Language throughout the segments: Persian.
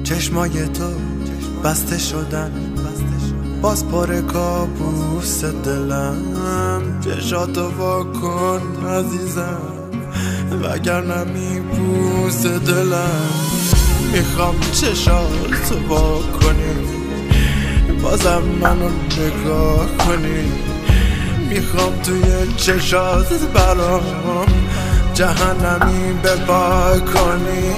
چشمای تو بسته شدن، باز پر کابوس دلم. چشاتو واکن عزیزم، وگرنه میبوس دلم. میخوام چشاتو واکنی، بازم منو نگاه کنی. میخوام توی چشات برام جهنمی بپا کنی.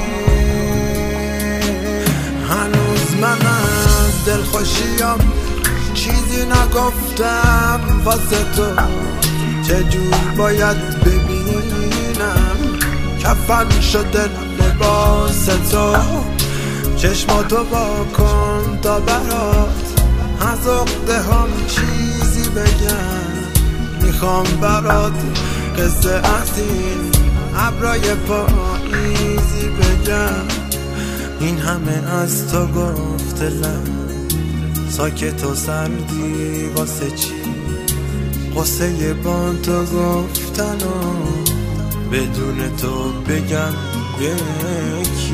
هنوز من از دلخوشیام چیزی نگفتم واسه تو. چجور باید ببینم کفن شده لباس تو. چشماتو واکن تا برات از عقده هم چیزی بگم. میخوام برات قصه از این ابرای پاییزی بگم. این همه از تو گفته لب، ساکت و سردی واسه چی؟ قصه با تو گفتن و بدون تو بگم یکی.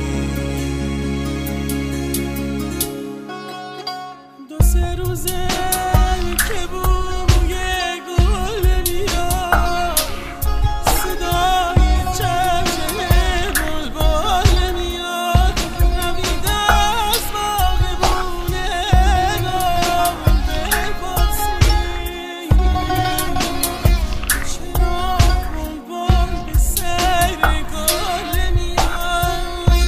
دو سه روزه که بوی گل میاد، صدای چهچه بلبل میاد. نمیده از باغبونه نام بپرسی چرا بلبل به سیر گل میاد.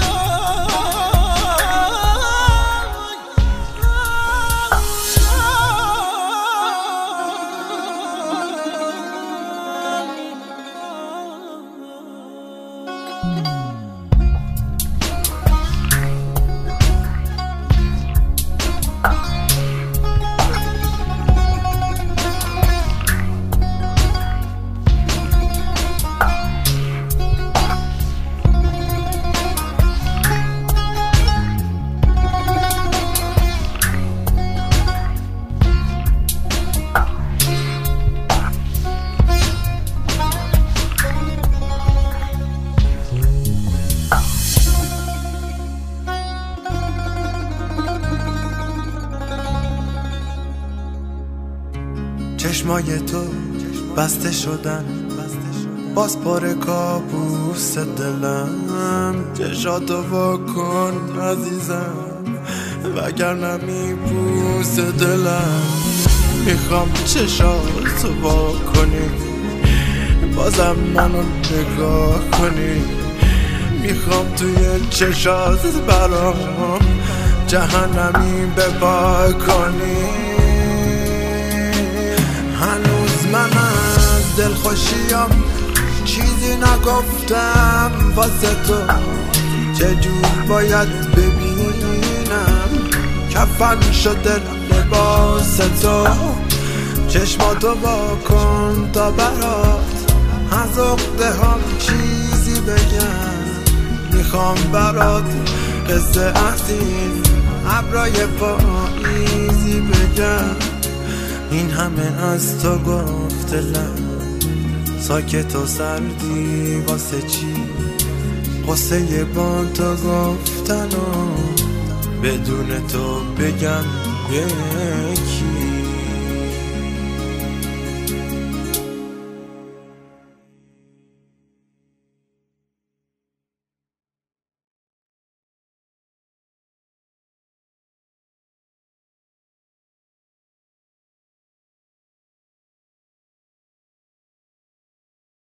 چشمای تو بسته شدن، باز پر کابوس دلم. چشاتو واکن عزیزم، وگرنه میبوس دلم. میخوام چشاتو واکنی، بازم منو نگاه کنی. میخوام توی چشات برام جهنمی بپا کنی. هنوز من از دلخوشیام چیزی نگفتم واسه تو. چجور باید ببینم کفن شده لباس تو. چشماتو واکن تا برات از عقده هم چیزی بگم. میخوام برات قصه از این ابرای پاییزی بگم. این همه از تو گفته لب، ساکت و سردی واسه چی؟ قصه با تو گفتن و بدون تو بگم یکی.